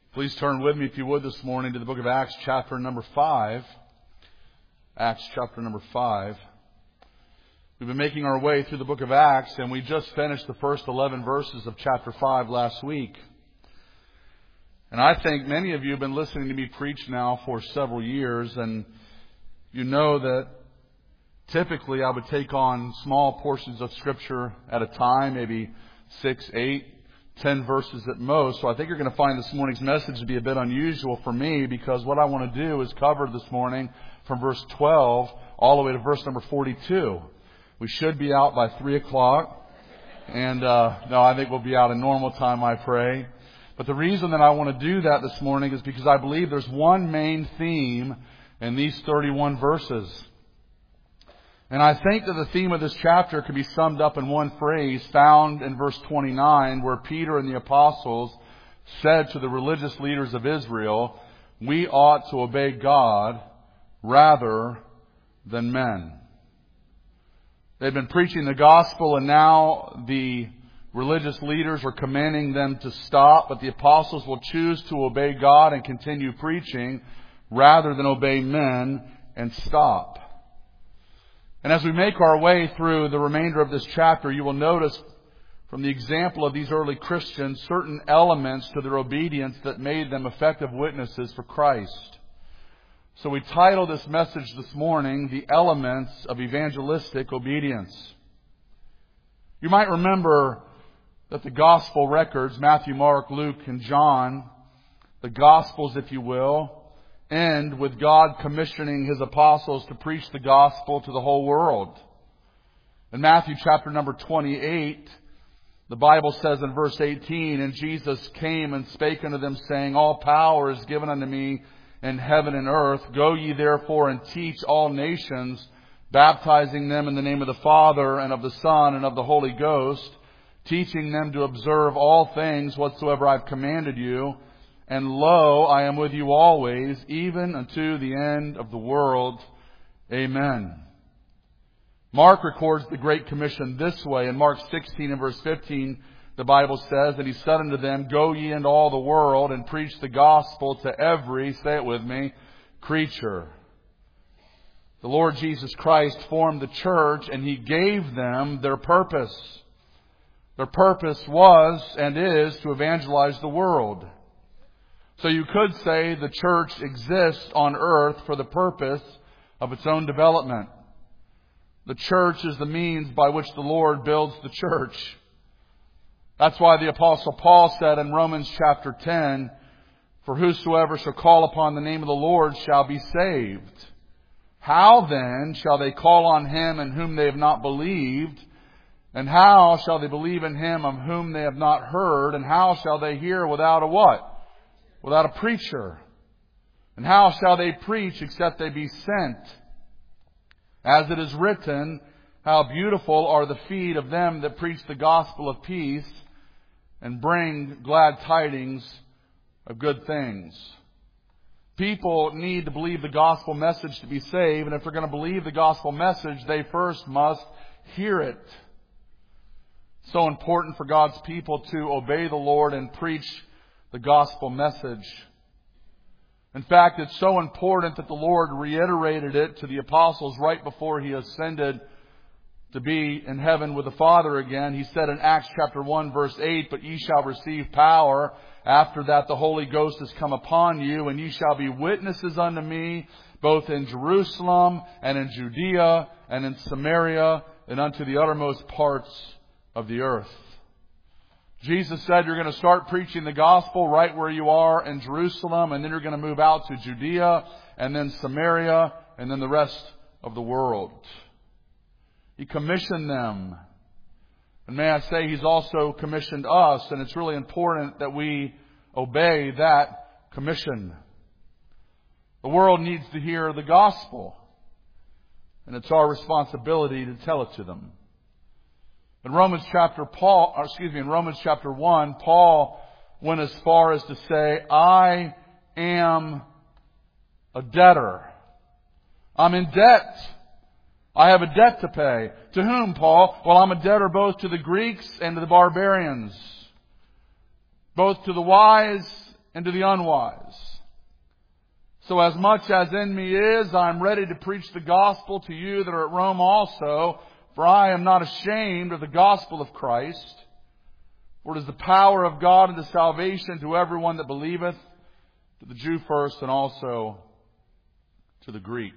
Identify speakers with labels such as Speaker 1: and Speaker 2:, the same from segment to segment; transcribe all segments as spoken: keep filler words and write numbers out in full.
Speaker 1: Please turn with me, if you would, this morning to the book of Acts, chapter number five. Acts, chapter number five. We've been making our way through the book of Acts, and we just finished the first eleven verses of chapter five last week. And I think many of you have been listening to me preach now for several years, and you know that typically I would take on small portions of Scripture at a time, maybe six, eight, ten verses at most. So I think you're going to find this morning's message to be a bit unusual for me, because what I want to do is cover this morning from verse twelve all the way to verse number forty-two. We should be out by three o'clock. And uh no, I think we'll be out in normal time, I pray. But the reason that I want to do that this morning is because I believe there's one main theme in these thirty-one verses. And I think that the theme of this chapter can be summed up in one phrase found in verse twenty-nine, where Peter and the apostles said to the religious leaders of Israel, "We ought to obey God rather than men." They've been preaching the gospel, and now the religious leaders are commanding them to stop, but the apostles will choose to obey God and continue preaching rather than obey men and stop. And as we make our way through the remainder of this chapter, you will notice from the example of these early Christians certain elements to their obedience that made them effective witnesses for Christ. So we title this message this morning, "The Elements of Evangelistic Obedience." You might remember that the gospel records, Matthew, Mark, Luke, and John, the gospels, if you will, end with God commissioning His apostles to preach the gospel to the whole world. In Matthew chapter number twenty-eight, the Bible says in verse eighteen, "And Jesus came and spake unto them, saying, All power is given unto me in heaven and earth. Go ye therefore and teach all nations, baptizing them in the name of the Father and of the Son and of the Holy Ghost, teaching them to observe all things whatsoever I've commanded you. And lo, I am with you always, even unto the end of the world. Amen." Mark records the Great Commission this way. In Mark sixteen and verse fifteen, the Bible says, "And He said unto them, Go ye into all the world, and preach the gospel to every," say it with me, "creature." The Lord Jesus Christ formed the church, and He gave them their purpose. Their purpose was and is to evangelize the world. So you could say the church exists on earth for the purpose of its own development. The church is the means by which the Lord builds the church. That's why the Apostle Paul said in Romans chapter ten, "For whosoever shall call upon the name of the Lord shall be saved. How then shall they call on Him in whom they have not believed? And how shall they believe in Him of whom they have not heard? And how shall they hear without a" what? "Without a preacher. And how shall they preach except they be sent? As it is written, How beautiful are the feet of them that preach the gospel of peace and bring glad tidings of good things." People need to believe the gospel message to be saved, and if they're going to believe the gospel message, they first must hear it. It's so important for God's people to obey the Lord and preach the gospel message. In fact, it's so important that the Lord reiterated it to the apostles right before He ascended to be in heaven with the Father again. He said in Acts chapter one verse eight, "But ye shall receive power. After that the Holy Ghost is come upon you, and ye shall be witnesses unto me, both in Jerusalem and in Judea and in Samaria and unto the uttermost parts of the earth." Jesus said you're going to start preaching the gospel right where you are in Jerusalem, and then you're going to move out to Judea and then Samaria and then the rest of the world. He commissioned them. And may I say, He's also commissioned us, and it's really important that we obey that commission. The world needs to hear the gospel, and it's our responsibility to tell it to them. In Romans chapter Paul, or excuse me, in Romans chapter one, Paul went as far as to say, "I am a debtor. I'm in debt. I have a debt to pay." To whom, Paul? "Well, I'm a debtor both to the Greeks and to the barbarians, both to the wise and to the unwise. So as much as in me is, I am ready to preach the gospel to you that are at Rome also, for I am not ashamed of the gospel of Christ. For it is the power of God unto salvation to everyone that believeth, to the Jew first and also to the Greek.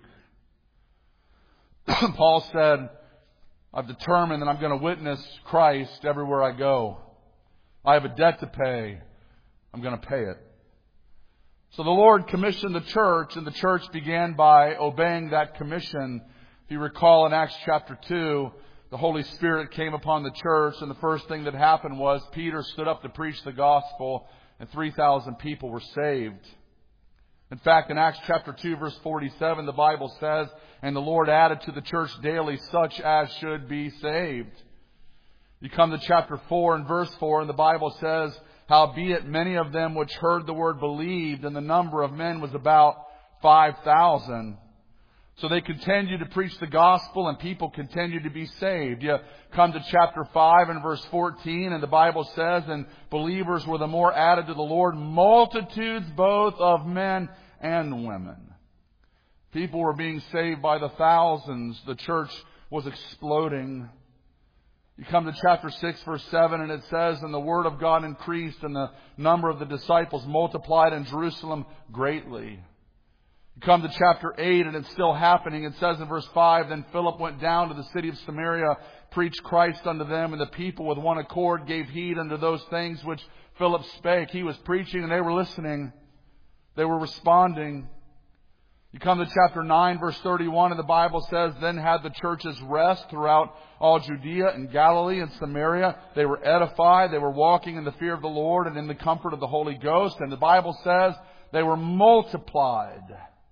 Speaker 1: Paul said, I've determined that I'm going to witness Christ everywhere I go. I have a debt to pay. I'm going to pay it. So the Lord commissioned the church, and the church began by obeying that commission. If you recall in Acts chapter two, the Holy Spirit came upon the church, and the first thing that happened was Peter stood up to preach the gospel, and three thousand people were saved. In fact, in Acts chapter two, verse forty-seven, the Bible says, and the Lord added to the church daily such as should be saved. You come to chapter four and verse four, and the Bible says, howbeit many of them which heard the word believed, and the number of men was about five thousand. So they continued to preach the gospel, and people continued to be saved. You come to chapter five and verse fourteen, and the Bible says, and believers were the more added to the Lord, multitudes both of men and women. People were being saved by the thousands. The church was exploding. You come to chapter six, verse seven, and it says, and the word of God increased, and the number of the disciples multiplied in Jerusalem greatly. You come to chapter eight, and it's still happening. It says in verse five, then Philip went down to the city of Samaria, preached Christ unto them, and the people with one accord gave heed unto those things which Philip spake. He was preaching, and they were listening. They were responding. You come to chapter nine, verse thirty-one, and the Bible says, then had the churches rest throughout all Judea and Galilee and Samaria. They were edified. They were walking in the fear of the Lord and in the comfort of the Holy Ghost. And the Bible says they were multiplied.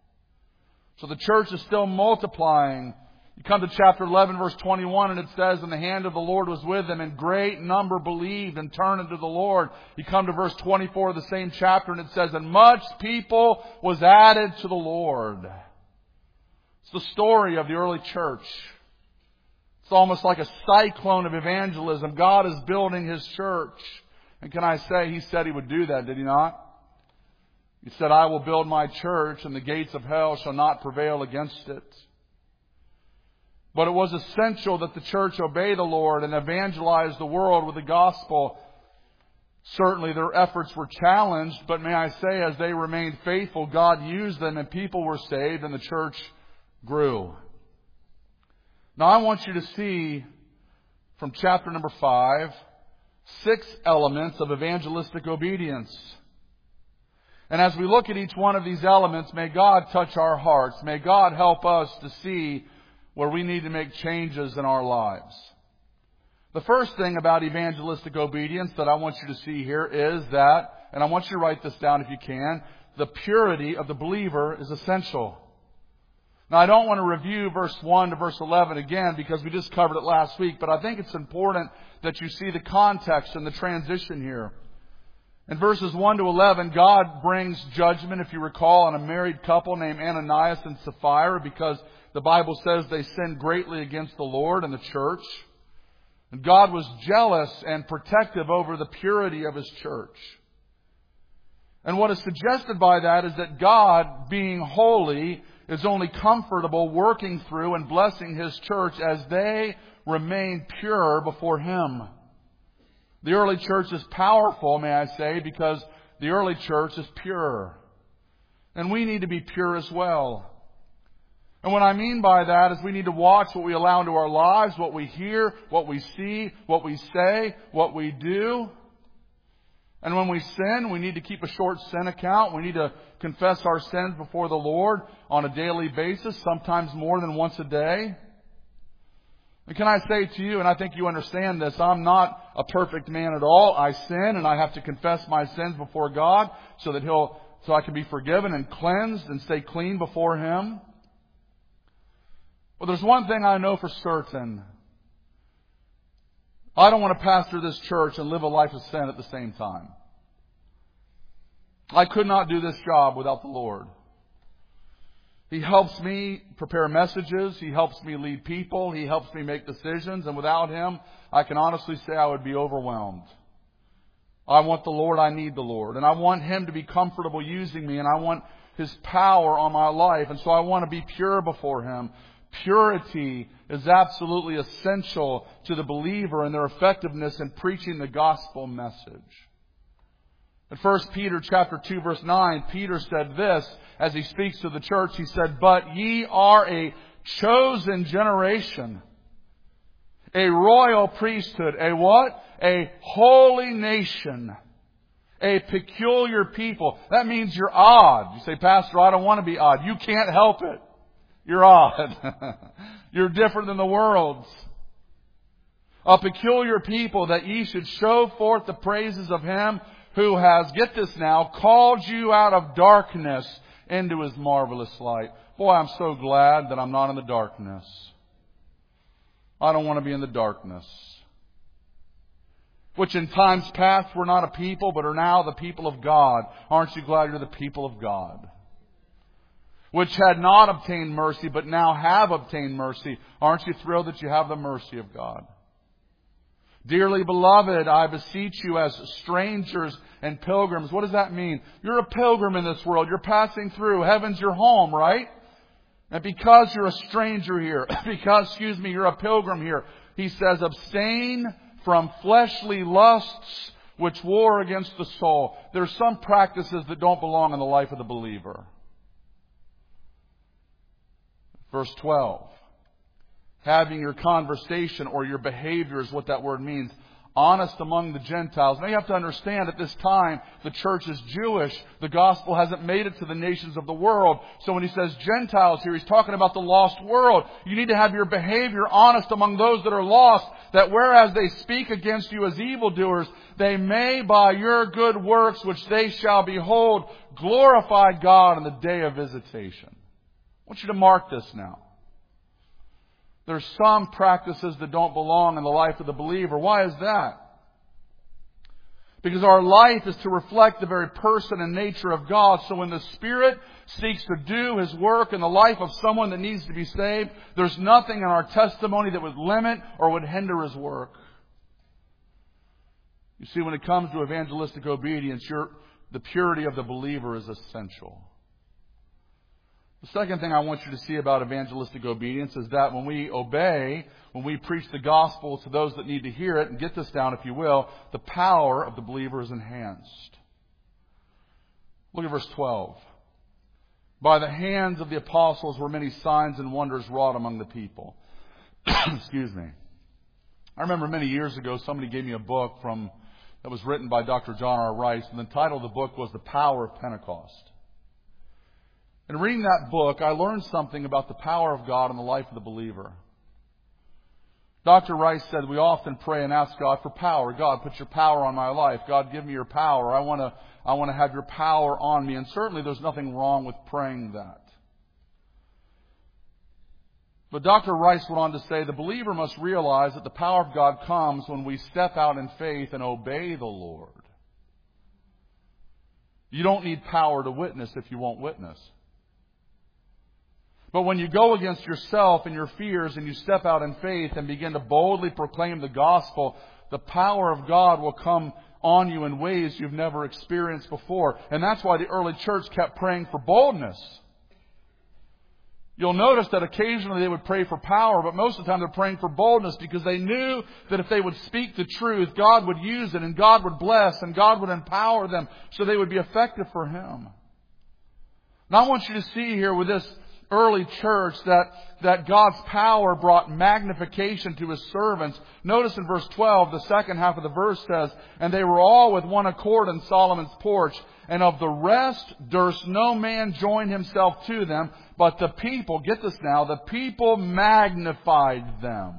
Speaker 1: So the church is still multiplying. You come to chapter eleven, verse twenty-one, and it says, and the hand of the Lord was with them, and great number believed and turned unto the Lord. You come to verse twenty-four of the same chapter, and it says, and much people was added to the Lord. It's the story of the early church. It's almost like a cyclone of evangelism. God is building His church. And can I say, He said He would do that, did He not? He said, I will build my church, and the gates of hell shall not prevail against it. But it was essential that the church obey the Lord and evangelize the world with the gospel. Certainly their efforts were challenged, but may I say, as they remained faithful, God used them and people were saved and the church grew. Now I want you to see from chapter number five, six elements of evangelistic obedience. And as we look at each one of these elements, may God touch our hearts. May God help us to see where we need to make changes in our lives. The first thing about evangelistic obedience that I want you to see here is that, and I want you to write this down if you can, the purity of the believer is essential. Now I don't want to review verse one to verse eleven again because we just covered it last week, but I think it's important that you see the context and the transition here. In verses one to eleven, God brings judgment, if you recall, on a married couple named Ananias and Sapphira because the Bible says they sinned greatly against the Lord and the church. And God was jealous and protective over the purity of His church. And what is suggested by that is that God, being holy, is only comfortable working through and blessing His church as they remain pure before Him. The early church is powerful, may I say, because the early church is pure. And we need to be pure as well. And what I mean by that is we need to watch what we allow into our lives, what we hear, what we see, what we say, what we do. And when we sin, we need to keep a short sin account. We need to confess our sins before the Lord on a daily basis, sometimes more than once a day. And can I say to you, and I think you understand this, I'm not a perfect man at all. I sin and I have to confess my sins before God so that He'll, so I can be forgiven and cleansed and stay clean before Him. Well, there's one thing I know for certain. I don't want to pastor this church and live a life of sin at the same time. I could not do this job without the Lord. He helps me prepare messages. He helps me lead people. He helps me make decisions. And without Him, I can honestly say I would be overwhelmed. I want the Lord, I need the Lord. And I want Him to be comfortable using me, and I want His power on my life. And so I want to be pure before Him. Purity is absolutely essential to the believer and their effectiveness in preaching the gospel message. In First Peter chapter two, verse nine, Peter said this as he speaks to the church. He said, "But ye are a chosen generation, a royal priesthood." A what? A holy nation. A peculiar people. That means you're odd. You say, "Pastor, I don't want to be odd." You can't help it. You're odd. You're different than the world. A peculiar people, that ye should show forth the praises of Him who has, get this now, called you out of darkness into His marvelous light. Boy, I'm so glad that I'm not in the darkness. I don't want to be in the darkness. Which in times past were not a people, but are now the people of God. Aren't you glad you're the people of God? Which had not obtained mercy, but now have obtained mercy. Aren't you thrilled that you have the mercy of God? Dearly beloved, I beseech you as strangers and pilgrims. What does that mean? You're a pilgrim in this world. You're passing through. Heaven's your home, right? And because you're a stranger here, because, excuse me, you're a pilgrim here, he says, abstain from fleshly lusts which war against the soul. There's some practices that don't belong in the life of the believer. Verse twelve. Having your conversation or your behavior is what that word means. Honest among the Gentiles. Now you have to understand at this time the church is Jewish. The gospel hasn't made it to the nations of the world. So when he says Gentiles here, he's talking about the lost world. You need to have your behavior honest among those that are lost, that whereas they speak against you as evildoers, they may by your good works which they shall behold glorify God in the day of visitation. I want you to mark this now. There's some practices that don't belong in the life of the believer. Why is that? Because our life is to reflect the very person and nature of God. So when the Spirit seeks to do His work in the life of someone that needs to be saved, there's nothing in our testimony that would limit or would hinder His work. You see, when it comes to evangelistic obedience, your, the purity of the believer is essential. The second thing I want you to see about evangelistic obedience is that when we obey, when we preach the gospel to those that need to hear it, and get this down if you will, the power of the believer is enhanced. Look at verse twelve. By the hands of the apostles were many signs and wonders wrought among the people. Excuse me. I remember many years ago somebody gave me a book from that was written by Doctor John R. Rice, and the title of the book was The Power of Pentecost. In reading that book, I learned something about the power of God in the life of the believer. Doctor Rice said we often pray and ask God for power. God, put your power on my life. God, give me your power. I want to, I want to have your power on me. And certainly there's nothing wrong with praying that. But Doctor Rice went on to say the believer must realize that the power of God comes when we step out in faith and obey the Lord. You don't need power to witness if you won't witness. But when you go against yourself and your fears and you step out in faith and begin to boldly proclaim the gospel, the power of God will come on you in ways you've never experienced before. And that's why the early church kept praying for boldness. You'll notice that occasionally they would pray for power, but most of the time they're praying for boldness because they knew that if they would speak the truth, God would use it and God would bless and God would empower them so they would be effective for Him. Now I want you to see here with this early church that, that God's power brought magnification to His servants. Notice in verse twelve, the second half of the verse says, and they were all with one accord in Solomon's porch, and of the rest durst no man join himself to them, but the people, get this now, the people magnified them.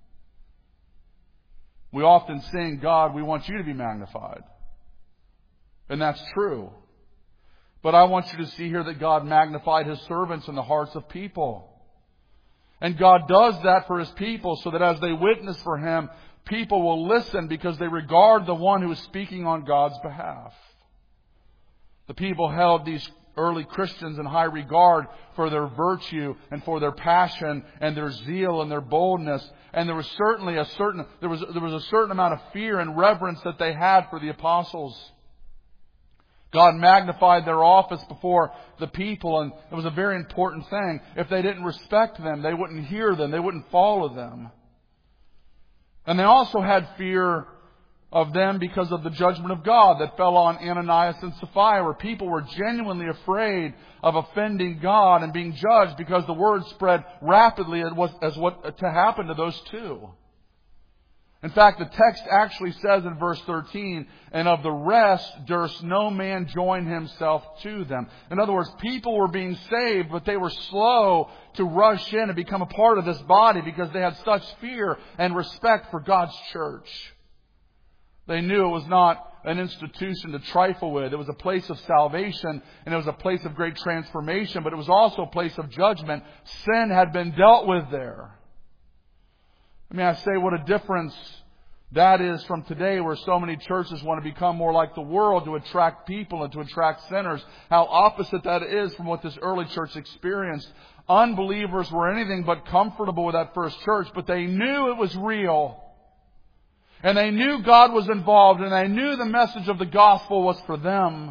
Speaker 1: We often sing, God, we want you to be magnified. And that's true. But I want you to see here that God magnified His servants in the hearts of people. And God does that for His people so that as they witness for Him, people will listen because they regard the one who is speaking on God's behalf. The people held these early Christians in high regard for their virtue and for their passion and their zeal and their boldness. And there was certainly a certain, there was, there was a certain amount of fear and reverence that they had for the apostles. God magnified their office before the people, and it was a very important thing. If they didn't respect them, they wouldn't hear them, they wouldn't follow them. And they also had fear of them because of the judgment of God that fell on Ananias and Sapphira, where people were genuinely afraid of offending God and being judged because the word spread rapidly as what to happen to those two. In fact, the text actually says in verse thirteen, and of the rest durst no man join himself to them. In other words, people were being saved, but they were slow to rush in and become a part of this body because they had such fear and respect for God's church. They knew it was not an institution to trifle with. It was a place of salvation and it was a place of great transformation, but it was also a place of judgment. Sin had been dealt with there. I mean, I say what a difference that is from today, where so many churches want to become more like the world to attract people and to attract sinners. How opposite that is from what this early church experienced. Unbelievers were anything but comfortable with that first church, but they knew it was real. And they knew God was involved, and they knew the message of the gospel was for them.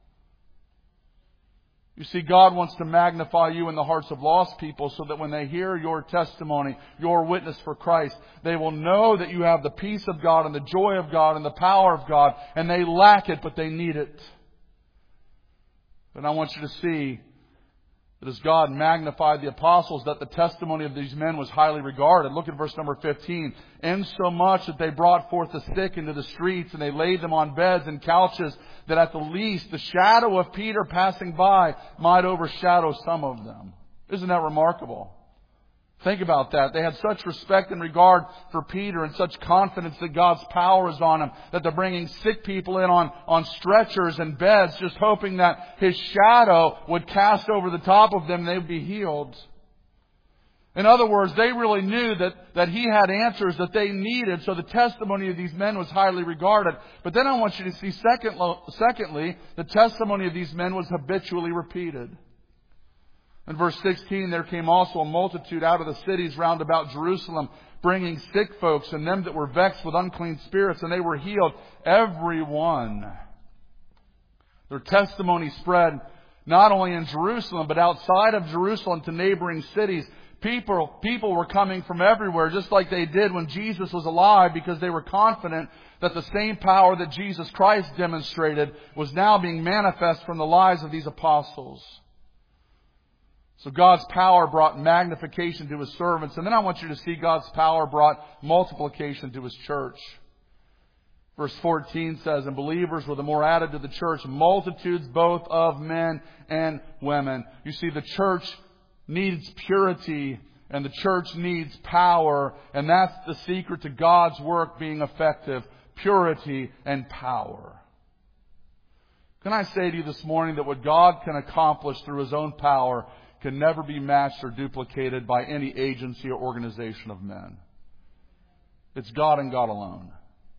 Speaker 1: You see, God wants to magnify you in the hearts of lost people so that when they hear your testimony, your witness for Christ, they will know that you have the peace of God and the joy of God and the power of God, and they lack it, but they need it. And I want you to see that as God magnified the apostles, that the testimony of these men was highly regarded. Look at verse number fifteen. Insomuch that they brought forth the sick into the streets, and they laid them on beds and couches, that at the least the shadow of Peter passing by might overshadow some of them. Isn't that remarkable? Think about that. They had such respect and regard for Peter and such confidence that God's power is on him, that they're bringing sick people in on, on stretchers and beds, just hoping that His shadow would cast over the top of them and they would be healed. In other words, they really knew that, that He had answers that they needed, so the testimony of these men was highly regarded. But then I want you to see, second, secondly, the testimony of these men was habitually repeated. In verse sixteen, there came also a multitude out of the cities round about Jerusalem, bringing sick folks and them that were vexed with unclean spirits, and they were healed, every one. Their testimony spread not only in Jerusalem, but outside of Jerusalem to neighboring cities. People, people were coming from everywhere, just like they did when Jesus was alive, because they were confident that the same power that Jesus Christ demonstrated was now being manifest from the lives of these apostles. So God's power brought magnification to His servants. And then I want you to see God's power brought multiplication to His church. Verse fourteen says, and believers were the more added to the church, multitudes both of men and women. You see, the church needs purity and the church needs power. And that's the secret to God's work being effective. Purity and power. Can I say to you this morning that what God can accomplish through His own power can never be matched or duplicated by any agency or organization of men. It's God and God alone.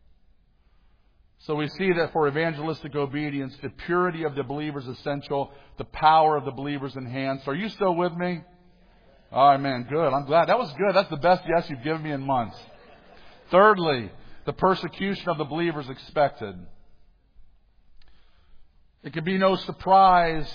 Speaker 1: So we see that for evangelistic obedience, the purity of the believer is essential. The power of the believer is enhanced. Are you still with me? All right, man. Good. I'm glad. That was good. That's the best yes you've given me in months. Thirdly, the persecution of the believer is expected. It can be no surprise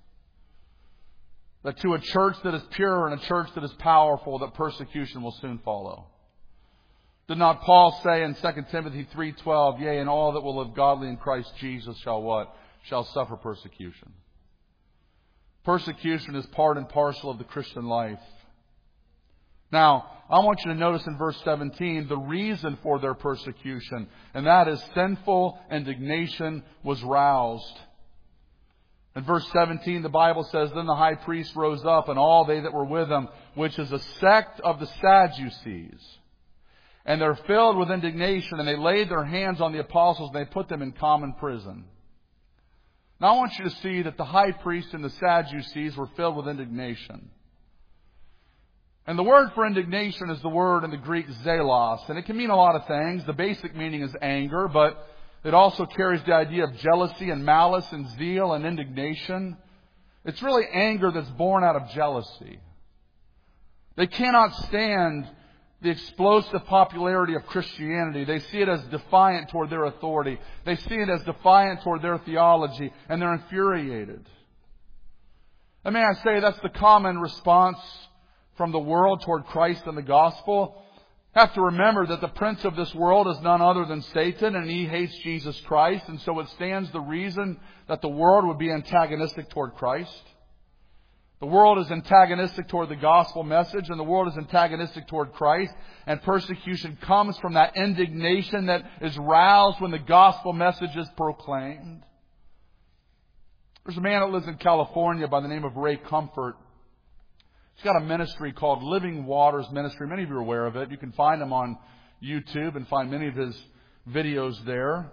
Speaker 1: that to a church that is pure and a church that is powerful, that persecution will soon follow. Did not Paul say in Second Timothy three twelve, yea, and all that will live godly in Christ Jesus shall what? Shall suffer persecution. Persecution is part and parcel of the Christian life. Now, I want you to notice in verse seventeen the reason for their persecution, and that is sinful indignation was roused. In verse seventeen, the Bible says, then the high priest rose up, and all they that were with him, which is a sect of the Sadducees. And they're filled with indignation, and they laid their hands on the apostles, and they put them in common prison. Now I want you to see that the high priest and the Sadducees were filled with indignation. And the word for indignation is the word in the Greek zelos, and it can mean a lot of things. The basic meaning is anger, but it also carries the idea of jealousy and malice and zeal and indignation. It's really anger that's born out of jealousy. They cannot stand the explosive popularity of Christianity. They see it as defiant toward their authority. They see it as defiant toward their theology, and they're infuriated. And may I say, that's the common response from the world toward Christ and the gospel. Have to remember that the prince of this world is none other than Satan, and he hates Jesus Christ, and so it stands the reason that the world would be antagonistic toward Christ. The world is antagonistic toward the gospel message, and the world is antagonistic toward Christ, and persecution comes from that indignation that is roused when the gospel message is proclaimed. There's a man that lives in California by the name of Ray Comfort. He's got a ministry called Living Waters Ministry. Many of you are aware of it. You can find him on YouTube and find many of his videos there.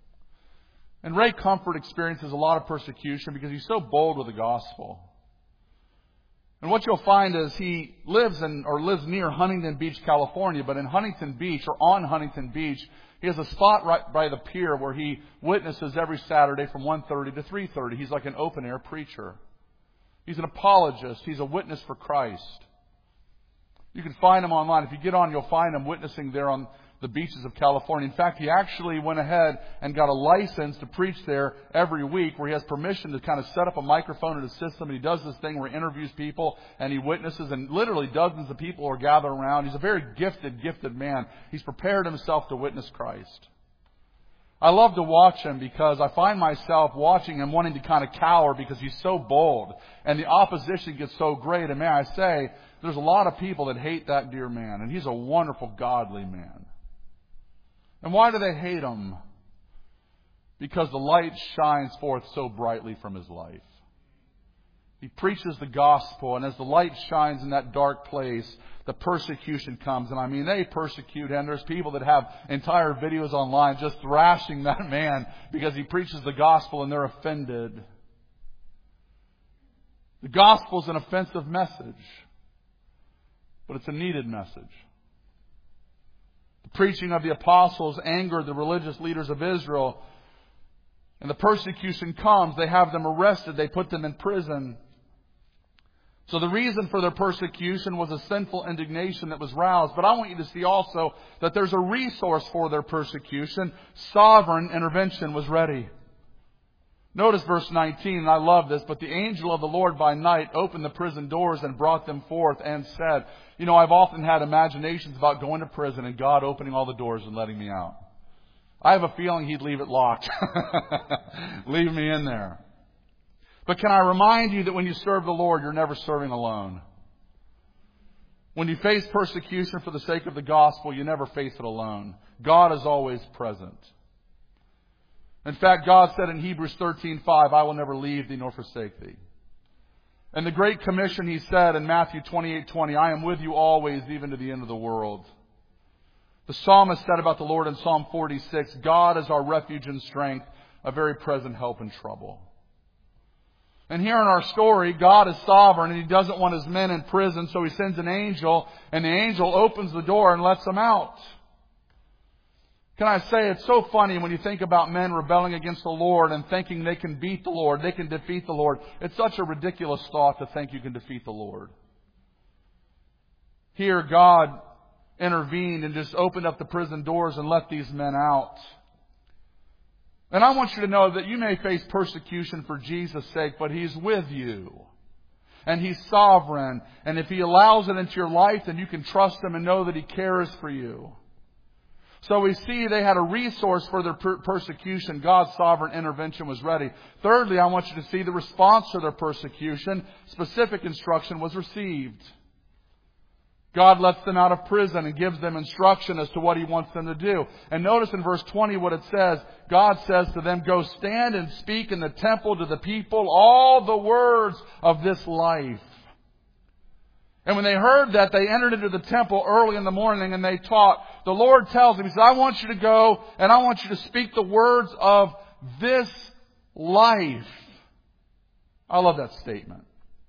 Speaker 1: And Ray Comfort experiences a lot of persecution because he's so bold with the gospel. And what you'll find is he lives in or lives near Huntington Beach, California, but in Huntington Beach or on Huntington Beach, he has a spot right by the pier where he witnesses every Saturday from one thirty to three thirty. He's like an open-air preacher. He's an apologist. He's a witness for Christ. You can find him online. If you get on, you'll find him witnessing there on the beaches of California. In fact, he actually went ahead and got a license to preach there every week, where he has permission to kind of set up a microphone in his system. And he does this thing where he interviews people and he witnesses, and literally dozens of people are gathered around. He's a very gifted, gifted man. He's prepared himself to witness Christ. I love to watch him because I find myself watching him wanting to kind of cower because he's so bold and the opposition gets so great. And may I say, there's a lot of people that hate that dear man, and he's a wonderful, godly man. And why do they hate him? Because the light shines forth so brightly from his life. He preaches the gospel, and as the light shines in that dark place, the persecution comes. And I mean, they persecute him. There's people that have entire videos online just thrashing that man because he preaches the gospel and they're offended. The gospel is an offensive message, but it's a needed message. The preaching of the apostles angered the religious leaders of Israel, and the persecution comes. They have them arrested. They put them in prison. So the reason for their persecution was a sinful indignation that was roused. But I want you to see also that there's a resource for their persecution. Sovereign intervention was ready. Notice verse nineteen, and I love this. But the angel of the Lord by night opened the prison doors and brought them forth and said, you know, I've often had imaginations about going to prison and God opening all the doors and letting me out. I have a feeling He'd leave it locked. Leave me in there. But can I remind you that when you serve the Lord, you're never serving alone. When you face persecution for the sake of the gospel, you never face it alone. God is always present. In fact, God said in Hebrews thirteen five, I will never leave thee nor forsake thee. And the Great Commission, He said in Matthew twenty-eight twenty, I am with you always, even to the end of the world. The psalmist said about the Lord in Psalm forty-six, God is our refuge and strength, a very present help in trouble. And here in our story, God is sovereign and He doesn't want His men in prison, so He sends an angel, and the angel opens the door and lets them out. Can I say, it's so funny when you think about men rebelling against the Lord and thinking they can beat the Lord, they can defeat the Lord. It's such a ridiculous thought to think you can defeat the Lord. Here, God intervened and just opened up the prison doors and let these men out. And I want you to know that you may face persecution for Jesus' sake, but He's with you. And He's sovereign. And if He allows it into your life, then you can trust Him and know that He cares for you. So we see they had a resource for their per- persecution. God's sovereign intervention was ready. Thirdly, I want you to see the response to their persecution. Specific instruction was received. God lets them out of prison and gives them instruction as to what He wants them to do. And notice in verse twenty what it says. God says to them, go stand and speak in the temple to the people all the words of this life. And when they heard that, they entered into the temple early in the morning and they taught. The Lord tells them, He says, I want you to go and I want you to speak the words of this life. I love that statement.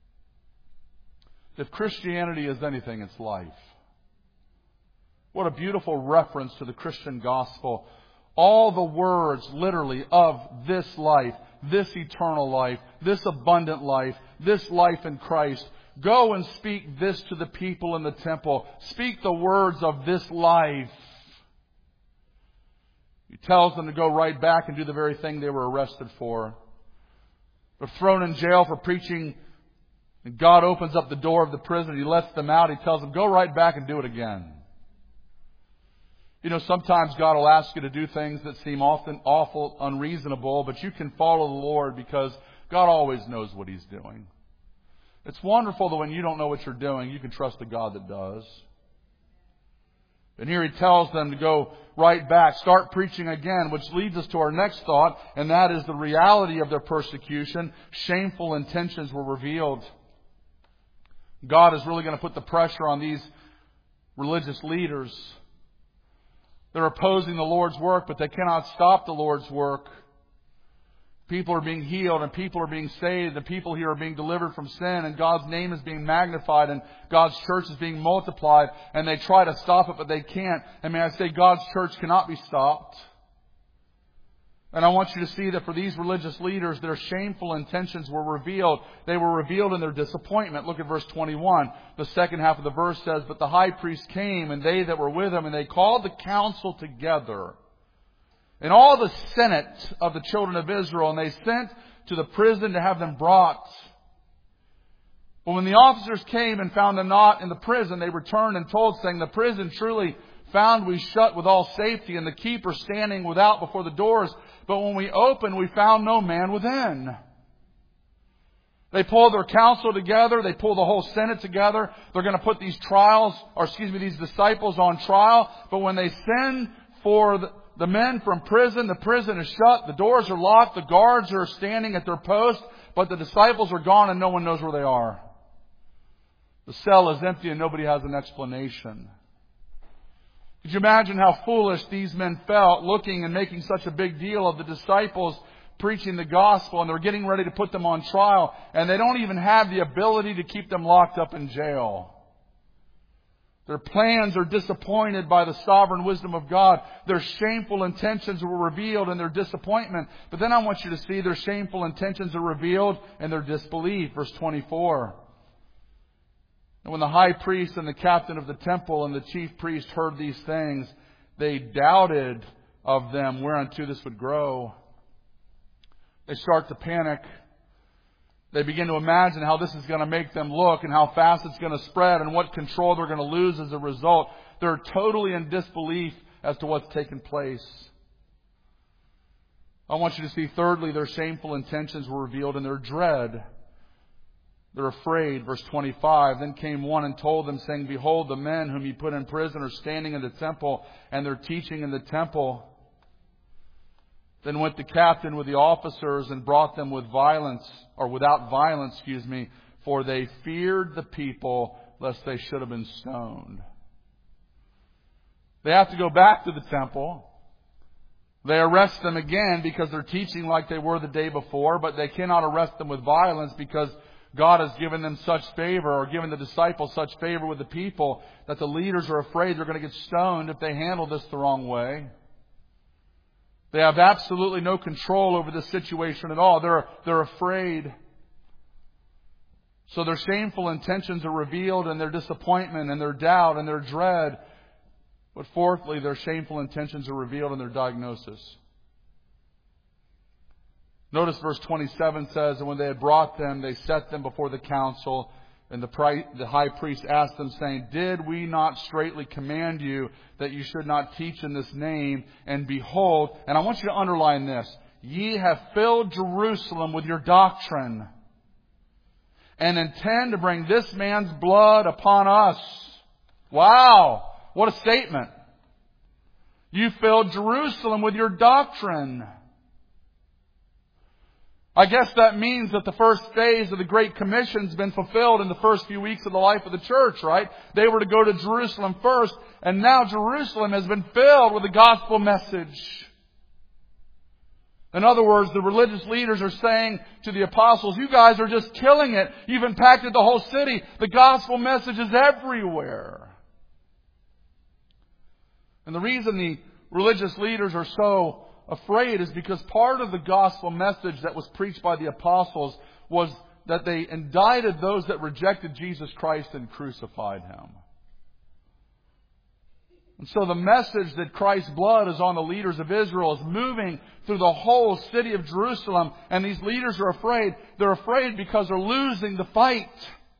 Speaker 1: If Christianity is anything, it's life. What a beautiful reference to the Christian gospel. All the words, literally, of this life. this eternal life, this abundant life, this life in Christ. Go and speak this to the people in the temple. Speak the words of this life. He tells them to go right back and do the very thing they were arrested for. They're thrown in jail for preaching. And God opens up the door of the prison. He lets them out. He tells them, go right back and do it again. You know, sometimes God will ask you to do things that seem often awful, unreasonable, but you can follow the Lord because God always knows what He's doing. It's wonderful that when you don't know what you're doing, you can trust the God that does. And here He tells them to go right back, start preaching again, which leads us to our next thought, and that is the reality of their persecution. Shameful intentions were revealed. God is really going to put the pressure on these religious leaders. They're opposing the Lord's work, but they cannot stop the Lord's work. People are being healed and people are being saved and people here are being delivered from sin and God's name is being magnified and God's church is being multiplied and they try to stop it but they can't. And may I say God's church cannot be stopped. And I want you to see that for these religious leaders, their shameful intentions were revealed. They were revealed in their disappointment. Look at verse twenty-one. The second half of the verse says, but the high priest came and they that were with him and they called the council together. And all the senate of the children of Israel, and they sent to the prison to have them brought. But when the officers came and found them not in the prison, they returned and told, saying, the prison truly found we shut with all safety, and the keeper standing without before the doors. But when we opened, we found no man within. They pulled their council together. They pulled the whole senate together. They're going to put these trials, or excuse me, these disciples on trial. But when they send for the The men from prison, the prison is shut, the doors are locked, the guards are standing at their post, but the disciples are gone and no one knows where they are. The cell is empty and nobody has an explanation. Could you imagine how foolish these men felt looking and making such a big deal of the disciples preaching the gospel and they're getting ready to put them on trial and they don't even have the ability to keep them locked up in jail. Their plans are disappointed by the sovereign wisdom of God. Their shameful intentions were revealed in their disappointment. But then I want you to see their shameful intentions are revealed in their disbelief. Verse twenty-four. And when the high priest and the captain of the temple and the chief priest heard these things, they doubted of them whereunto this would grow. They start to panic. They begin to imagine how this is going to make them look and how fast it's going to spread and what control they're going to lose as a result. They're totally in disbelief as to what's taken place. I want you to see, thirdly, their shameful intentions were revealed in their dread. They're afraid. Verse twenty-five, then came one and told them, saying, behold, the men whom ye put in prison are standing in the temple, and they're teaching in the temple. Then went the captain with the officers and brought them with violence, or without violence, excuse me, for they feared the people, lest they should have been stoned. They have to go back to the temple. They arrest them again because they're teaching like they were the day before, but they cannot arrest them with violence because God has given them such favor, or given the disciples such favor with the people, that the leaders are afraid they're going to get stoned if they handle this the wrong way. They have absolutely no control over this situation at all. They're, they're afraid. So their shameful intentions are revealed in their disappointment and their doubt and their dread. But fourthly, their shameful intentions are revealed in their diagnosis. Notice verse twenty-seven says, and when they had brought them, they set them before the council. And the, pri- the high priest asked them, saying, did we not straitly command you that you should not teach in this name? And behold, and I want you to underline this, ye have filled Jerusalem with your doctrine, and intend to bring this man's blood upon us. Wow, what a statement. You filled Jerusalem with your doctrine. I guess that means that the first phase of the Great Commission has been fulfilled in the first few weeks of the life of the church, right? They were to go to Jerusalem first, and now Jerusalem has been filled with the gospel message. In other words, the religious leaders are saying to the apostles, you guys are just killing it. You've impacted the whole city. The gospel message is everywhere. And the reason the religious leaders are so afraid is because part of the gospel message that was preached by the apostles was that they indicted those that rejected Jesus Christ and crucified Him. And so the message that Christ's blood is on the leaders of Israel is moving through the whole city of Jerusalem, and these leaders are afraid. They're afraid because they're losing the fight.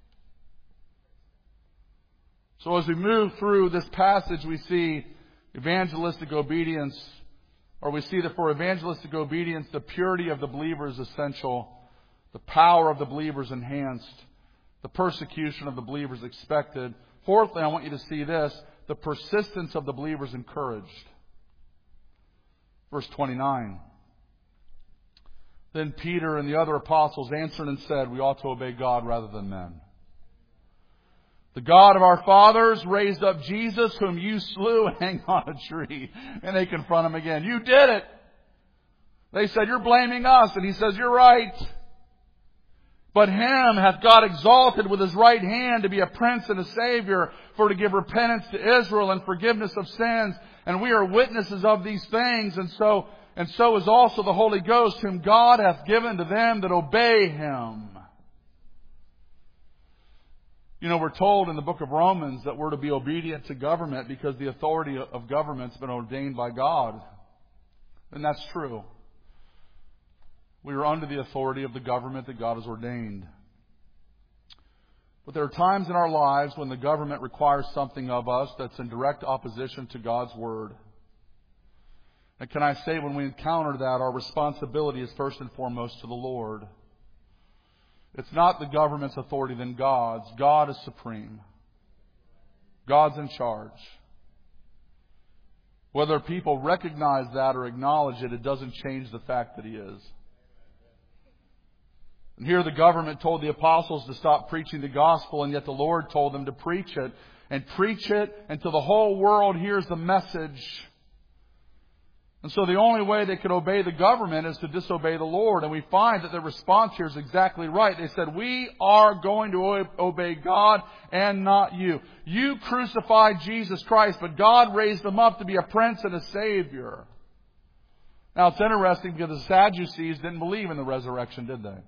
Speaker 1: So as we move through this passage, we see evangelistic obedience, or we see that for evangelistic obedience, the purity of the believer is essential, the power of the believer is enhanced, the persecution of the believer is expected. Fourthly, I want you to see this: the persistence of the believer is encouraged. Verse twenty-nine. Then Peter and the other apostles answered and said, we ought to obey God rather than men. The God of our fathers raised up Jesus, whom you slew and hanged on a tree. And they confront Him again. You did it. They said, you're blaming us. And He says, you're right. But Him hath God exalted with His right hand to be a prince and a savior, for to give repentance to Israel and forgiveness of sins. And we are witnesses of these things. And so, and so is also the Holy Ghost, whom God hath given to them that obey Him. You know, we're told in the book of Romans that we're to be obedient to government because the authority of government's been ordained by God. And that's true. We are under the authority of the government that God has ordained. But there are times in our lives when the government requires something of us that's in direct opposition to God's Word. And can I say, when we encounter that, our responsibility is first and foremost to the Lord. It's not the government's authority than God's. God is supreme. God's in charge. Whether people recognize that or acknowledge it, it doesn't change the fact that He is. And here the government told the apostles to stop preaching the gospel, and yet the Lord told them to preach it. And preach it until the whole world hears the message. And so the only way they could obey the government is to disobey the Lord. And we find that the response here is exactly right. They said, we are going to obey God and not you. You crucified Jesus Christ, but God raised Him up to be a prince and a savior. Now it's interesting because the Sadducees didn't believe in the resurrection, did they?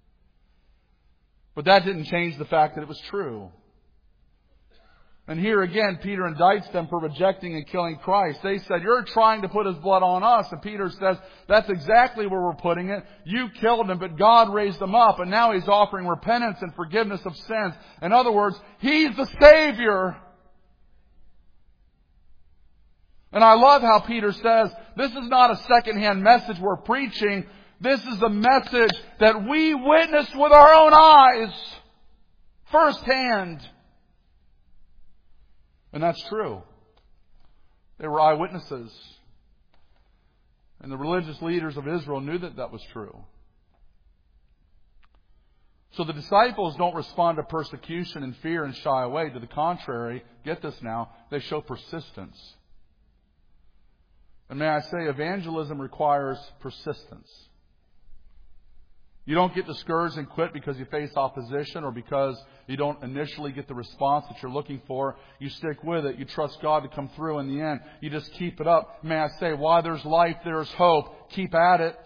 Speaker 1: But that didn't change the fact that it was true. And here again, Peter indicts them for rejecting and killing Christ. They said, you're trying to put His blood on us. And Peter says, that's exactly where we're putting it. You killed Him, but God raised Him up. And now He's offering repentance and forgiveness of sins. In other words, He's the Savior. And I love how Peter says, this is not a secondhand message we're preaching. This is a message that we witnessed with our own eyes, firsthand. And that's true. They were eyewitnesses. And the religious leaders of Israel knew that that was true. So the disciples don't respond to persecution and fear and shy away. To the contrary, get this now, they show persistence. And may I say, evangelism requires persistence. You don't get discouraged and quit because you face opposition or because you don't initially get the response that you're looking for. You stick with it. You trust God to come through in the end. You just keep it up. May I say, while there's life, there's hope. Keep at it.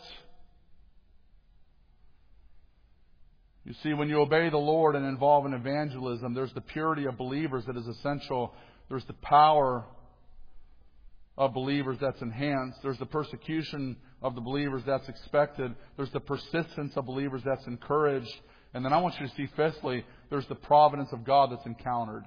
Speaker 1: You see, when you obey the Lord and involve in evangelism, there's the purity of believers that is essential. There's the power of believers that's enhanced. There's the persecution of the believers that's expected. There's the persistence of believers that's encouraged. And then I want you to see, fifthly, there's the providence of God that's encountered.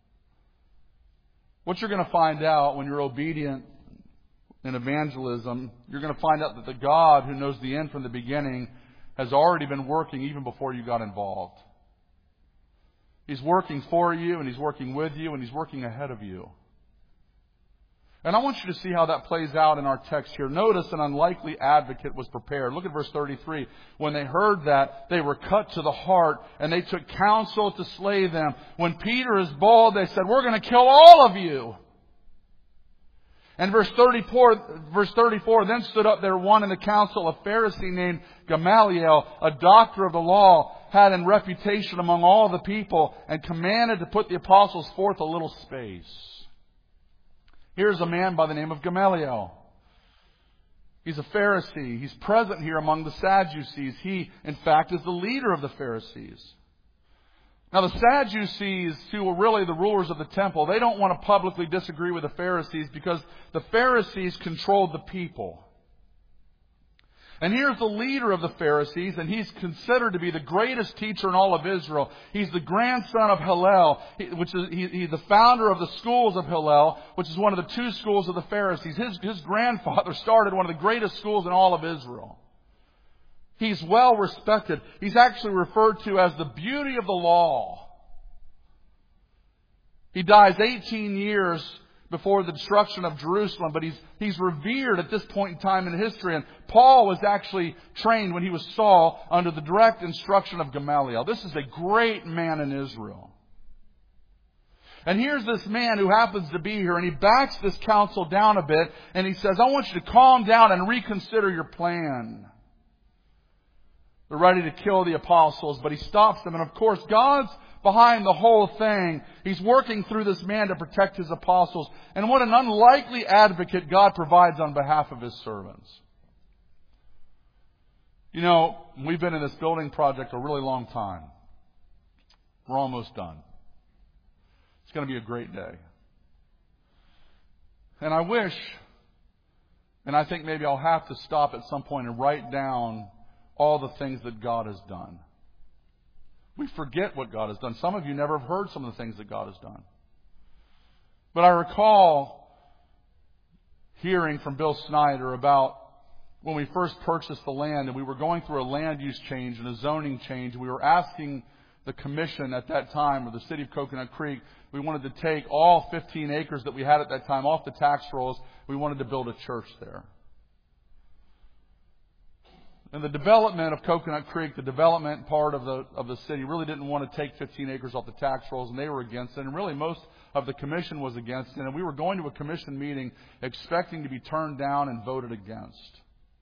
Speaker 1: What you're going to find out when you're obedient in evangelism, you're going to find out that the God who knows the end from the beginning has already been working even before you got involved. He's working for you, and He's working with you, and He's working ahead of you. And I want you to see how that plays out in our text here. Notice an unlikely advocate was prepared. Look at verse thirty-three. When they heard that, they were cut to the heart, and they took counsel to slay them. When Peter is bold, they said, we're going to kill all of you. And verse thirty-four, verse thirty-four, then stood up there one in the council, a Pharisee named Gamaliel, a doctor of the law, had in reputation among all the people, and commanded to put the apostles forth a little space. Here's a man by the name of Gamaliel. He's a Pharisee. He's present here among the Sadducees. He, in fact, is the leader of the Pharisees. Now, the Sadducees, who were really the rulers of the temple, they don't want to publicly disagree with the Pharisees because the Pharisees controlled the people. And here's the leader of the Pharisees, and he's considered to be the greatest teacher in all of Israel. He's the grandson of Hillel, which is he, he's the founder of the schools of Hillel, which is one of the two schools of the Pharisees. His, his grandfather started one of the greatest schools in all of Israel. He's well respected. He's actually referred to as the beauty of the law. He dies eighteen years before the destruction of Jerusalem, but he's he's revered at this point in time in history. And Paul was actually trained when he was Saul under the direct instruction of Gamaliel. This is a great man in Israel. And here's this man who happens to be here, and he backs this council down a bit, and he says, I want you to calm down and reconsider your plan. They're ready to kill the apostles, but he stops them. And of course, God's behind the whole thing. He's working through this man to protect his apostles. And what an unlikely advocate God provides on behalf of His servants. You know, we've been in this building project a really long time. We're almost done. It's going to be a great day. And I wish, and I think maybe I'll have to stop at some point and write down all the things that God has done. We forget what God has done. Some of you never have heard some of the things that God has done. But I recall hearing from Bill Snyder about when we first purchased the land and we were going through a land use change and a zoning change. We were asking the commission at that time, or the city of Coconut Creek, we wanted to take all fifteen acres that we had at that time off the tax rolls. We wanted to build a church there. And the development of Coconut Creek, the development part of the of the city, really didn't want to take fifteen acres off the tax rolls, and they were against it. And really most of the commission was against it. And we were going to a commission meeting expecting to be turned down and voted against.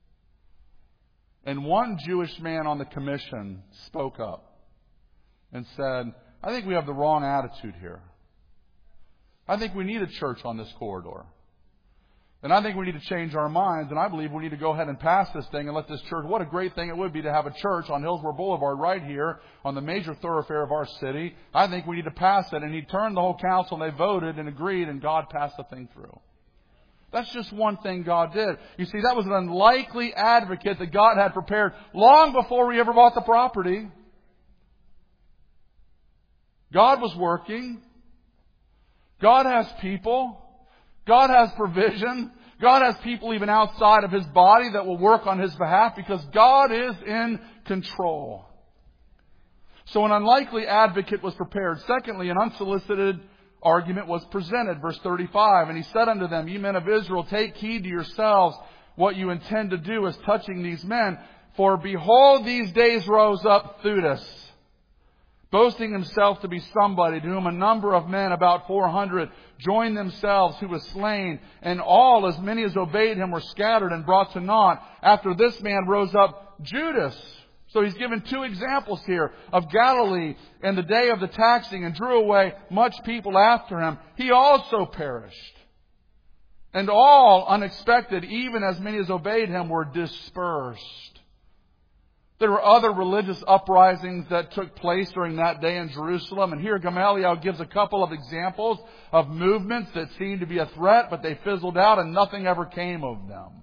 Speaker 1: And one Jewish man on the commission spoke up and said, I think we have the wrong attitude here. I think we need a church on this corridor. And I think we need to change our minds, and I believe we need to go ahead and pass this thing and let this church, what a great thing it would be to have a church on Hillsborough Boulevard right here on the major thoroughfare of our city. I think we need to pass it. And he turned the whole council, and they voted and agreed, and God passed the thing through. That's just one thing God did. You see, that was an unlikely advocate that God had prepared long before we ever bought the property. God was working. God has people. God has provision. God has people even outside of His body that will work on His behalf because God is in control. So an unlikely advocate was prepared. Secondly, an unsolicited argument was presented. Verse thirty-five, and he said unto them, Ye men of Israel, take heed to yourselves what you intend to do as touching these men. For behold, these days rose up Theudas, boasting himself to be somebody, to whom a number of men, about four hundred, joined themselves, who was slain, and all, as many as obeyed him, were scattered and brought to naught. After this man rose up Judas. So he's given two examples here of Galilee and the day of the taxing, and drew away much people after him. He also perished. And all, unexpected, even as many as obeyed him, were dispersed. There were other religious uprisings that took place during that day in Jerusalem. And here Gamaliel gives a couple of examples of movements that seemed to be a threat, but they fizzled out and nothing ever came of them.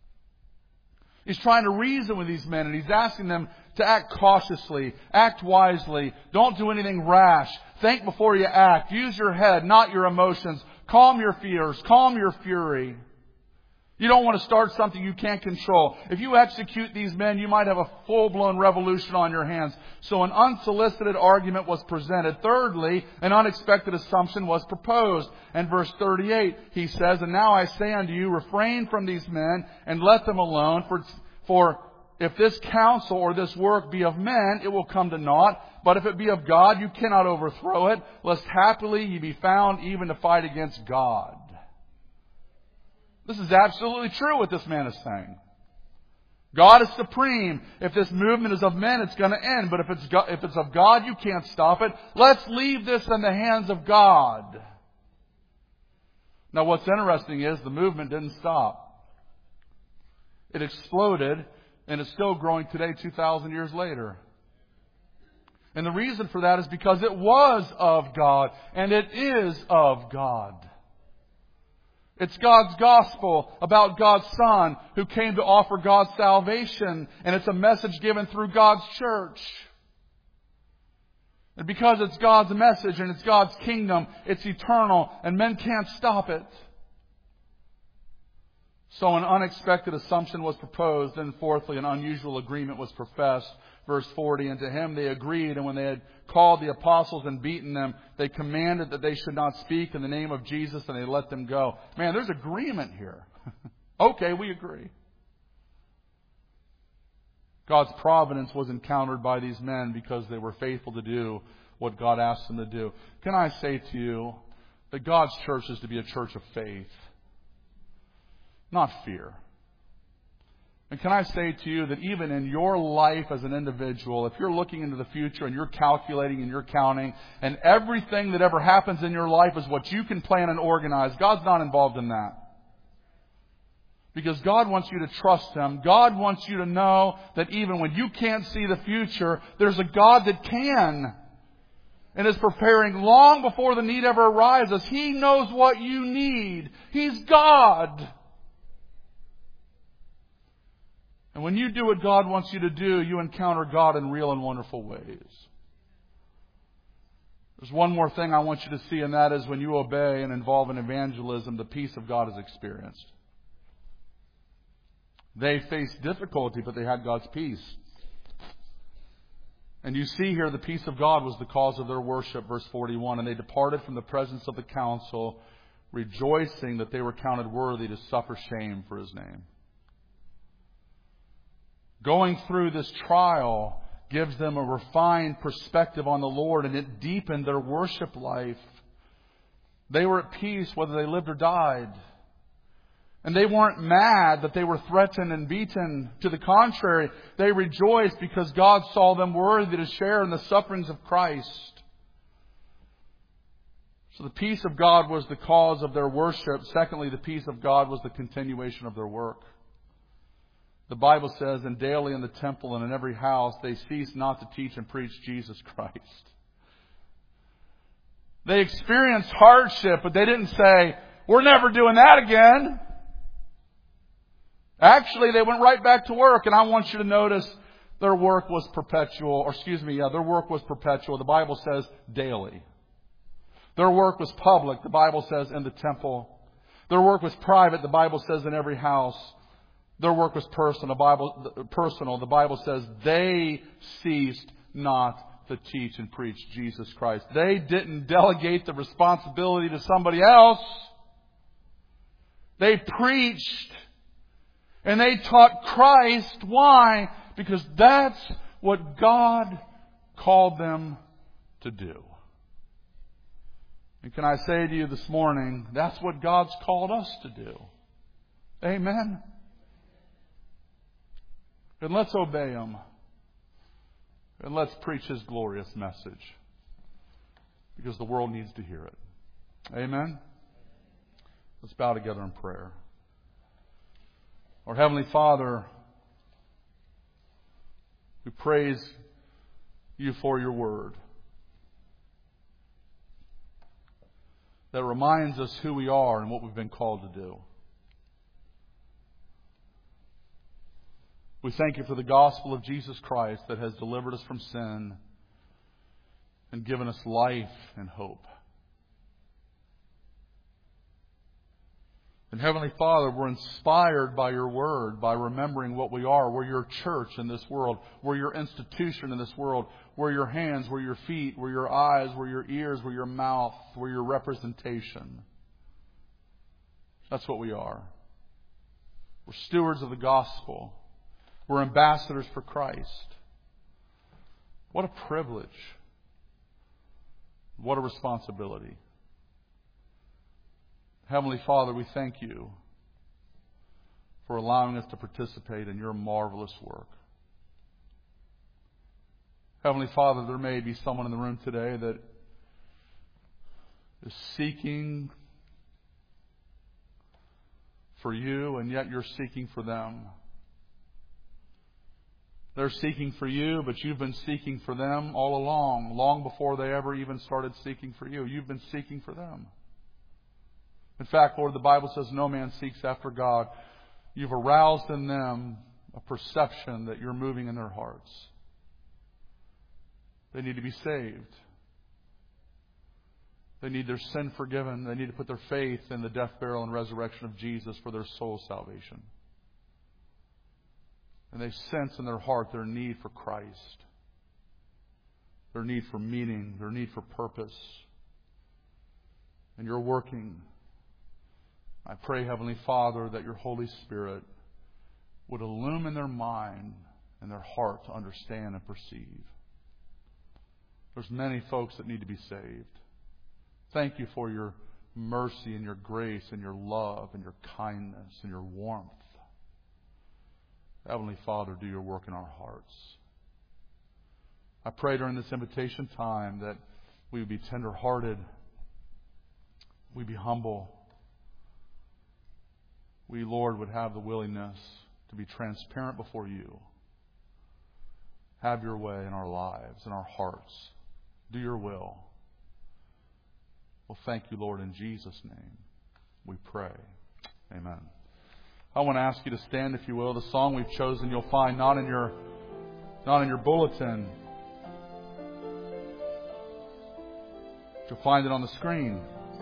Speaker 1: He's trying to reason with these men, and he's asking them to act cautiously, act wisely, don't do anything rash, think before you act, use your head, not your emotions, calm your fears, calm your fury. You don't want to start something you can't control. If you execute these men, you might have a full-blown revolution on your hands. So an unsolicited argument was presented. Thirdly, an unexpected assumption was proposed. And verse thirty-eight, he says, And now I say unto you, refrain from these men, and let them alone. For, for if this counsel or this work be of men, it will come to naught. But if it be of God, you cannot overthrow it, lest happily ye be found even to fight against God. This is absolutely true what this man is saying. God is supreme. If this movement is of men, it's going to end. But if it's God, if it's of God, you can't stop it. Let's leave this in the hands of God. Now what's interesting is the movement didn't stop. It exploded, and it's still growing today two thousand years later. And the reason for that is because it was of God, and it is of God. It's God's gospel about God's Son who came to offer God's salvation, and it's a message given through God's church. And because it's God's message and it's God's kingdom, it's eternal, and men can't stop it. So an unexpected assumption was proposed, and fourthly, an unusual agreement was professed. Verse forty, and to him they agreed, and when they had called the apostles and beaten them, they commanded that they should not speak in the name of Jesus, and they let them go. Man, there's agreement here. Okay, we agree. God's providence was encountered by these men because they were faithful to do what God asked them to do. Can I say to you that God's church is to be a church of faith, not fear? And can I say to you that even in your life as an individual, if you're looking into the future and you're calculating and you're counting, and everything that ever happens in your life is what you can plan and organize, God's not involved in that. Because God wants you to trust Him. God wants you to know that even when you can't see the future, there's a God that can. And is preparing long before the need ever arises. He knows what you need. He's God. And when you do what God wants you to do, you encounter God in real and wonderful ways. There's one more thing I want you to see, and that is when you obey and involve in evangelism, the peace of God is experienced. They faced difficulty, but they had God's peace. And you see here the peace of God was the cause of their worship, verse forty-one. And they departed from the presence of the council, rejoicing that they were counted worthy to suffer shame for His name. Going through this trial gives them a refined perspective on the Lord, and it deepened their worship life. They were at peace whether they lived or died. And they weren't mad that they were threatened and beaten. To the contrary, they rejoiced because God saw them worthy to share in the sufferings of Christ. So the peace of God was the cause of their worship. Secondly, the peace of God was the continuation of their work. The Bible says, and daily in the temple and in every house, they ceased not to teach and preach Jesus Christ. They experienced hardship, but they didn't say, we're never doing that again. Actually, they went right back to work, and I want you to notice their work was perpetual, or excuse me, yeah, their work was perpetual. The Bible says daily. Their work was public. The Bible says in the temple. Their work was private. The Bible says in every house. Their work was personal. The Bible, personal. The Bible says they ceased not to teach and preach Jesus Christ. They didn't delegate the responsibility to somebody else. They preached and they taught Christ. Why? Because that's what God called them to do. And can I say to you this morning, that's what God's called us to do. Amen. And let's obey Him. And let's preach His glorious message. Because the world needs to hear it. Amen? Let's bow together in prayer. Our Heavenly Father, we praise You for Your Word. That reminds us who we are and what we've been called to do. We thank You for the gospel of Jesus Christ that has delivered us from sin and given us life and hope. And Heavenly Father, we're inspired by Your Word, by remembering what we are. We're Your church in this world. We're Your institution in this world. We're Your hands, we're Your feet, we're Your eyes, we're Your ears, we're Your mouth, we're Your representation. That's what we are. We're stewards of the gospel. We're ambassadors for Christ. What a privilege. What a responsibility. Heavenly Father, we thank You for allowing us to participate in Your marvelous work. Heavenly Father, there may be someone in the room today that is seeking for You, and yet You're seeking for them. They're seeking for you, but you've been seeking for them all along, long before they ever even started seeking for you. You've been seeking for them. In fact, Lord, the Bible says no man seeks after God. You've aroused in them a perception that you're moving in their hearts. They need to be saved. They need their sin forgiven. They need to put their faith in the death, burial, and resurrection of Jesus for their soul salvation. And they sense in their heart their need for Christ, their need for meaning, their need for purpose. And you're working. I pray, Heavenly Father, that your Holy Spirit would illumine their mind and their heart to understand and perceive. There's many folks that need to be saved. Thank you for your mercy and your grace and your love and your kindness and your warmth. Heavenly Father, do your work in our hearts. I pray during this invitation time that we would be tender-hearted. We'd be humble. We, Lord, would have the willingness to be transparent before you. Have your way in our lives, in our hearts. Do your will. Well, thank you, Lord, in Jesus' name we pray. Amen. I want to ask you to stand, if you will. The song we've chosen you'll find not in your not in your bulletin. You'll find it on the screen.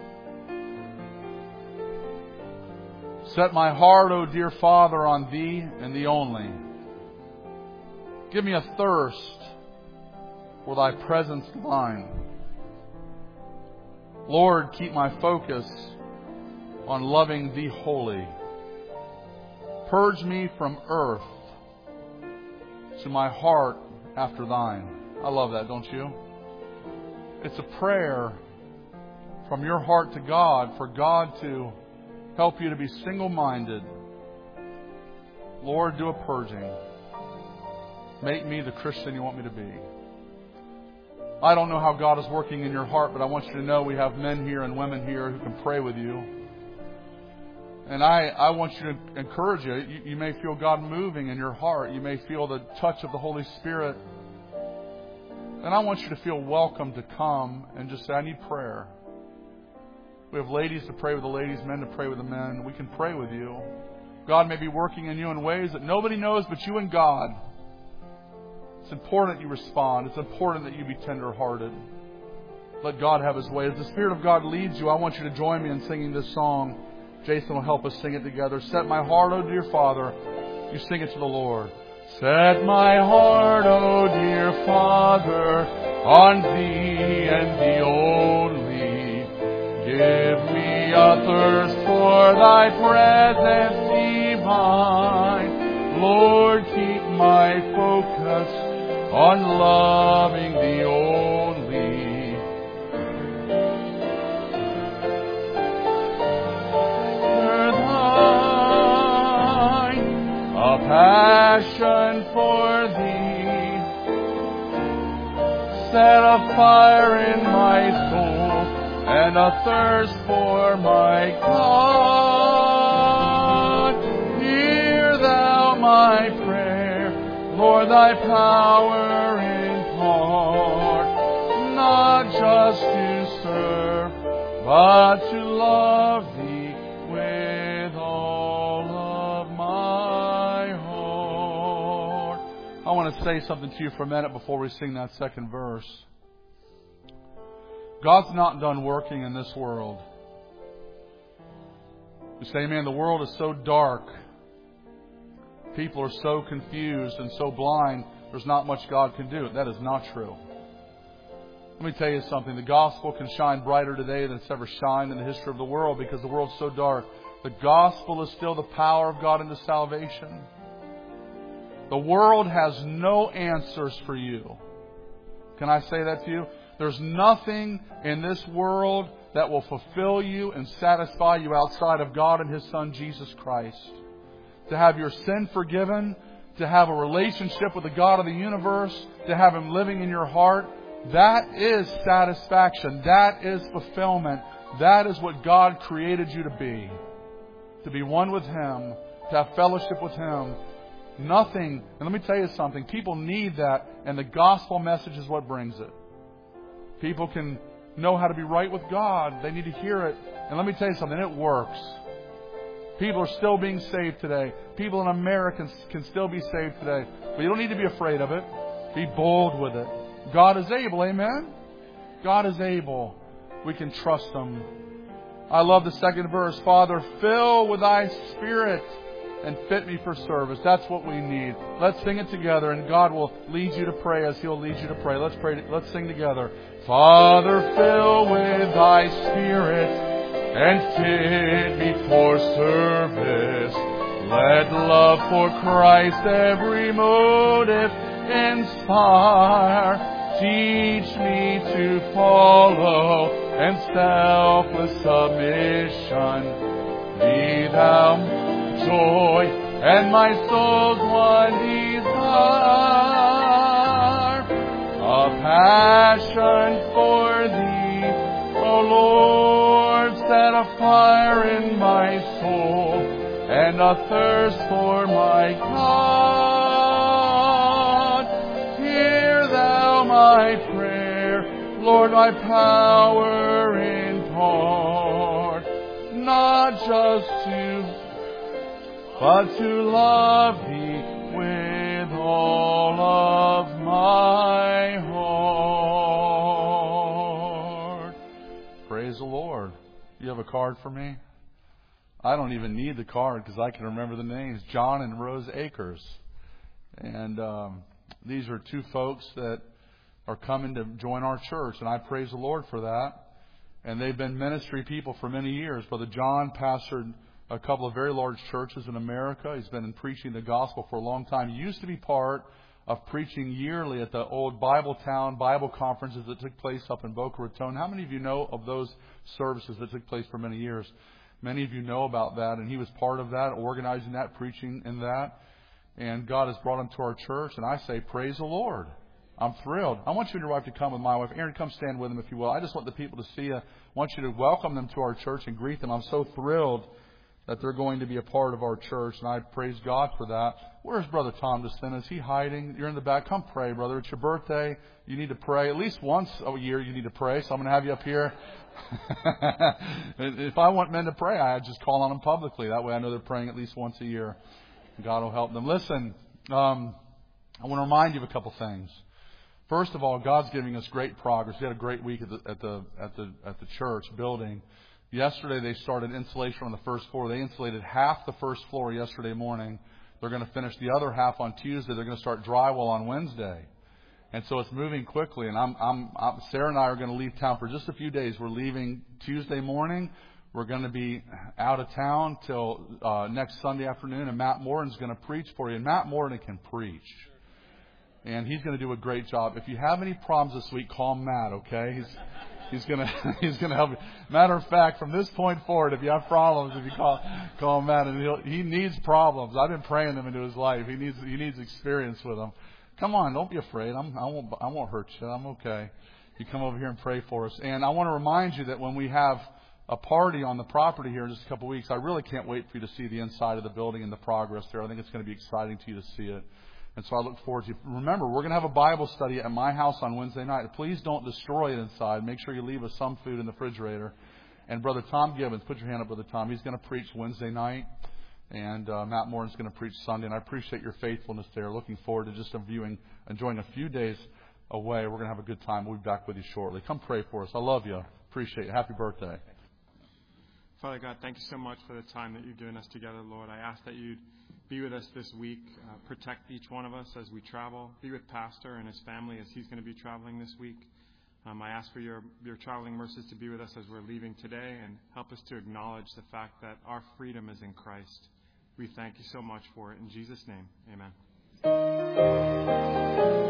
Speaker 1: Set my heart, O dear Father, on Thee and Thee only. Give me a thirst for Thy presence divine. Lord, keep my focus on loving Thee wholly. Purge me from earth to my heart after Thine. I love that, don't you? It's a prayer from your heart to God for God to help you to be single-minded. Lord, do a purging. Make me the Christian you want me to be. I don't know how God is working in your heart, but I want you to know we have men here and women here who can pray with you. And I, I want you to encourage you. you. You may feel God moving in your heart. You may feel the touch of the Holy Spirit. And I want you to feel welcome to come and just say, I need prayer. We have ladies to pray with the ladies, men to pray with the men. We can pray with you. God may be working in you in ways that nobody knows but you and God. It's important that you respond. It's important that you be tender-hearted. Let God have His way. As the Spirit of God leads you, I want you to join me in singing this song. Jason will help us sing it together. Set my heart, O dear Father. You sing it to the Lord. Set my heart, O dear Father, on Thee and Thee only. Give me a thirst for Thy presence divine. Lord, keep my focus on loving Thee only. A passion for Thee, set a fire in my soul, and a thirst for my God. Hear Thou my prayer, Lord, Thy power impart, not just to serve, but to love Thee with all of my heart. I want to say something to you for a minute before we sing that second verse. God's not done working in this world. You say, man, the world is so dark. People are so confused and so blind, there's not much God can do. That is not true. Let me tell you something. The gospel can shine brighter today than it's ever shined in the history of the world because the world's so dark. The gospel is still the power of God into salvation. The world has no answers for you. Can I say that to you? There's nothing in this world that will fulfill you and satisfy you outside of God and His Son, Jesus Christ. To have your sin forgiven, to have a relationship with the God of the universe, to have Him living in your heart, that is satisfaction. That is fulfillment. That is what God created you to be. To be one with Him, to have fellowship with Him. Nothing, and let me tell you something, people need that, and the gospel message is what brings it. People can know how to be right with God. They need to hear it. And let me tell you something, it works. People are still being saved today. People in America can still be saved today. But you don't need to be afraid of it. Be bold with it. God is able, amen? God is able. We can trust Him. I love the second verse. Father, fill with Thy Spirit and fit me for service. That's what we need. Let's sing it together, and God will lead you to pray as He'll lead you to pray. Let's pray. Let's sing together. Father, fill with Thy Spirit and fit me for service. Let love for Christ every motive inspire. Teach me to follow and selfless submission. Be Thou joy and my soul's one desire. A passion for Thee, O Lord, set a fire in my soul and a thirst for my God. Hear Thou my prayer, Lord, my power impart, not just to, but to love Thee with all of my heart. Praise the Lord. You have a card for me? I don't even need the card because I can remember the names. John and Rose Akers. And um, these are two folks that are coming to join our church, and I praise the Lord for that. And they've been ministry people for many years. Brother John pastored a couple of very large churches in America. He's been in preaching the gospel for a long time. He used to be part of preaching yearly at the old Bible Town Bible conferences that took place up in Boca Raton. How many of you know of those services that took place for many years? Many of you know about that, and he was part of that, organizing that, preaching in that. And God has brought him to our church, and I say, praise the Lord. I'm thrilled. I want you and your wife to come with my wife. Aaron, come stand with them if you will. I just want the people to see you. I want you to welcome them to our church and greet them. I'm so thrilled that they're going to be a part of our church, and I praise God for that. Where's Brother Tom Destin? Is he hiding? You're in the back. Come pray, brother. It's your birthday. You need to pray. At least once a year you need to pray, so I'm going to have you up here. If I want men to pray, I just call on them publicly. That way I know they're praying at least once a year. God will help them. Listen, um, I want to remind you of a couple things. First of all, God's giving us great progress. We had a great week at the at the at the at the church building. Yesterday they started insulation on the first floor. They insulated half the first floor yesterday morning. They're going to finish the other half on Tuesday. They're going to start drywall on Wednesday. And so it's moving quickly. And I'm, I'm, I'm Sarah and I are going to leave town for just a few days. We're leaving Tuesday morning. We're going to be out of town till uh, next Sunday afternoon. And Matt Morin's going to preach for you. And Matt Morin can preach. And he's going to do a great job. If you have any problems this week, call Matt, okay? He's he's going to he's going to help you. Matter of fact, from this point forward, if you have problems, if you call call Matt, and he'll, he needs problems. I've been praying them into his life. He needs he needs experience with them. Come on, don't be afraid. I'm, I won't I won't hurt you. I'm okay. You come over here and pray for us. And I want to remind you that when we have a party on the property here in just a couple of weeks, I really can't wait for you to see the inside of the building and the progress there. I think it's going to be exciting to you to see it. And so I look forward to, remember, we're going to have a Bible study at my house on Wednesday night. Please don't destroy it inside. Make sure you leave us some food in the refrigerator. And Brother Tom Gibbons, put your hand up, Brother Tom. He's going to preach Wednesday night. And uh, Matt Morin's going to preach Sunday. And I appreciate your faithfulness there. Looking forward to just viewing, enjoying a few days away. We're going to have a good time. We'll be back with you shortly. Come pray for us. I love you. Appreciate it. Happy birthday.
Speaker 2: Father God, thank you so much for the time that you've given us together, Lord. I ask that you'd be with us this week. Uh, protect each one of us as we travel. Be with Pastor and his family as he's going to be traveling this week. Um, I ask for your, your traveling mercies to be with us as we're leaving today, and help us to acknowledge the fact that our freedom is in Christ. We thank you so much for it. In Jesus' name, amen.